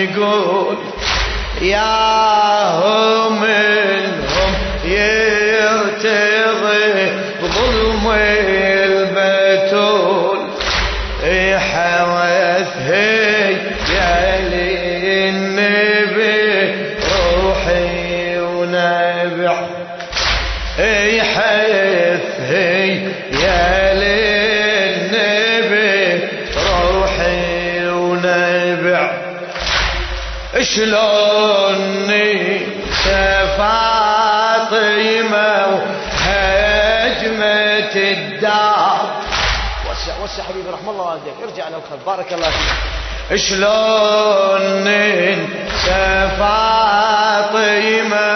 يقول يا منهم يرتضي ظلم البتول حوثهي يا للنبي روحي ونبع حثهي يا للنبي روحي ونبع شلوني فاطمة وهجمة الدار وسع حبيبي رحم الله والديك ارجع لو خذ بارك الله فيك شلون فاطمة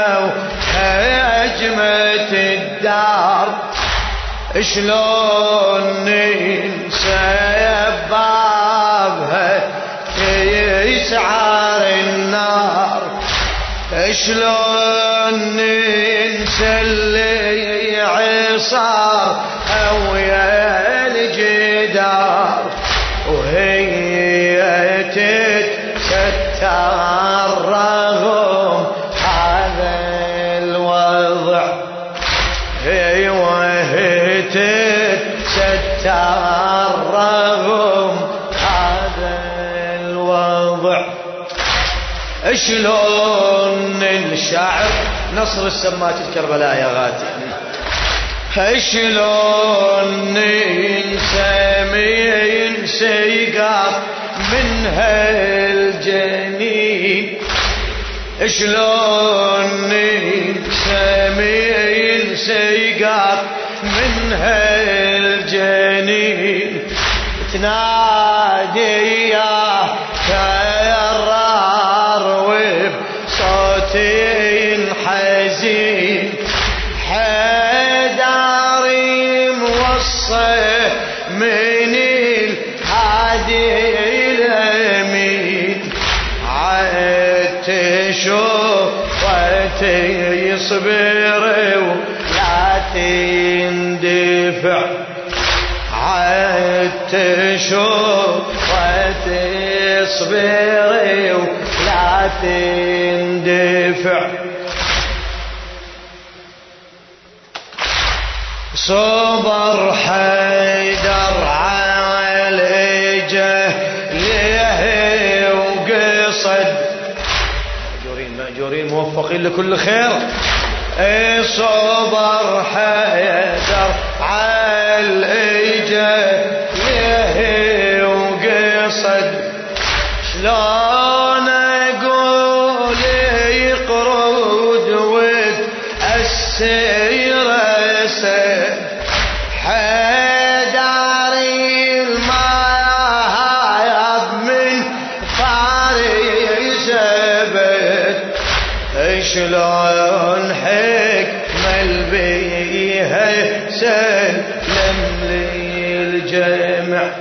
وهجمة الدار شلون ننسى بابها يسعر النار شلون ننسى اللي عصار او يا الجدار وهي تتستر رغم هذا الوضع وهي تتستر رغم هذا الوضع شلون الشعر نصر السمات الكربلاء يا غاتي شلون ننسى يقاف منها الجنين شلون ننسى يقاف منها الجنين تنادي يا كرار وبصوتي حزين حداري موصى من الهادي الامين عدت شوفت يصبر ولا تندفع عدت شوفت يصبر ولا تندفع صبر حيدر على جهله وقصد مأجورين موفقين لكل خير صبر حيدر على جهله وقصد شلون اقول يقرود وتأسير اسد حداري المايض من فارس ابد شلون حكمة بيها سلم للجمع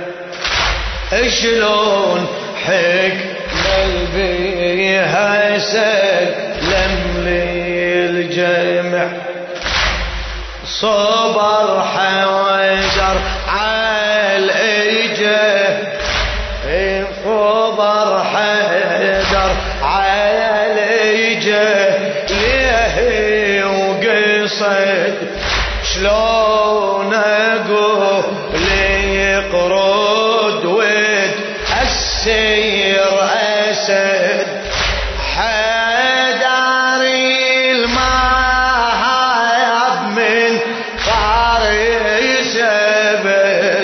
شلون حكمة بيها سلم للجمع صبر حوزر عالإجه صبر حيدر عالإجه ليه وقصد شلون اقول يقرد وتأسير اسد حداري الماهب من فارس ابد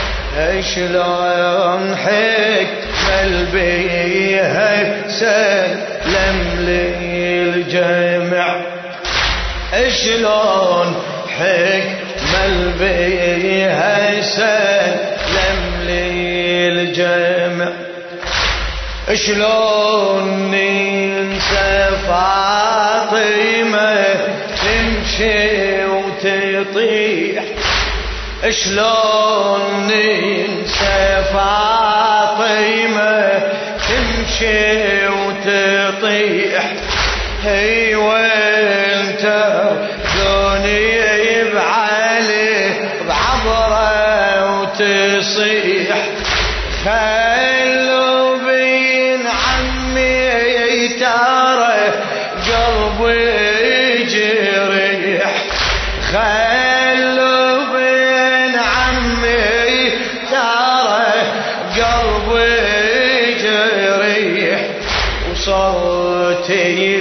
شلون حكمة بيها سلم للجمع شلون حكمة بيها سلم للجمع شلون ننسى فاطمة تمشي وتطيح شلون ننسى فاطمة تمشي وتطيح هي وانت دنيا بعلي بعبره وتصيح خلوا بين عمي وصوتي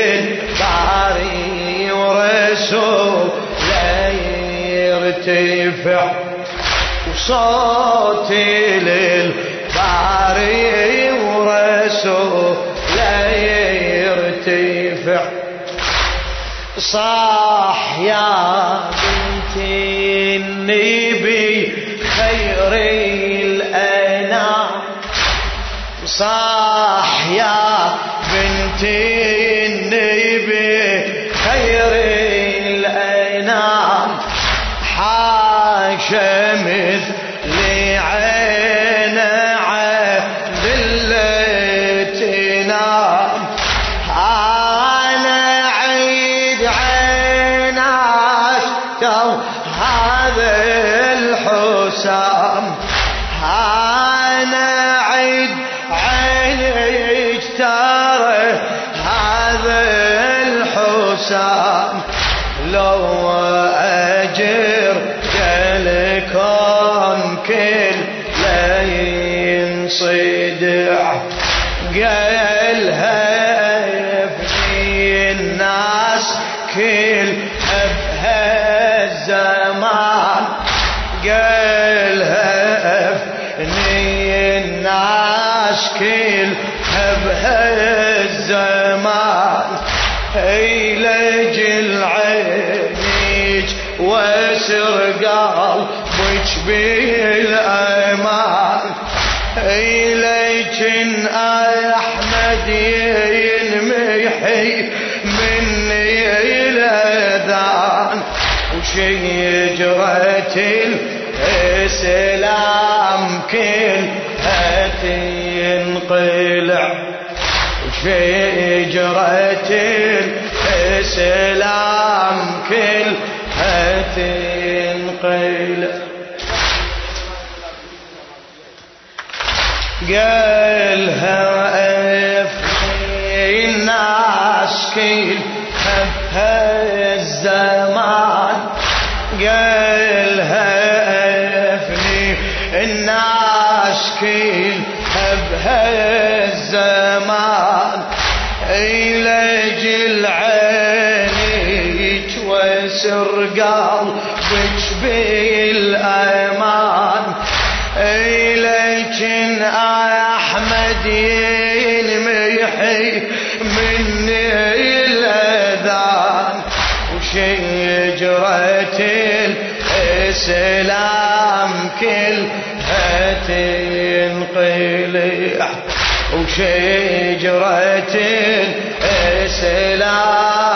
للباري ورسول لا يرتفع وصوتي للباري ورسول لا يرتفع صاح يا بنت النبي خير الأنام صاح يا بنت النبي خير الأنام حاشا مثل عين عدل تنام أنا عيد عيناك هذا الحسام أنا عيد عينك ترى هذا الحسام لو أجر جلكم كل لا ينصدع قالها في الناس كل بهالزمان قالها في الناس كل بهالزمان إلى عينيك واسر قلبك بالأمان إليك أحمد ينمحي مني الأذان وشجرة الإسلام كلها تنقلع وشجرة الإسلام كلها تنقلع قالها افني الناس كلها بهالزمان قالها افني الناس كلها بهالزمان إلى عينيك واسر قلبك بالأمان إليك أحمد ينمحي مني الأذان وشجرة الإسلام كلها تنقلع وشجرة الإسلام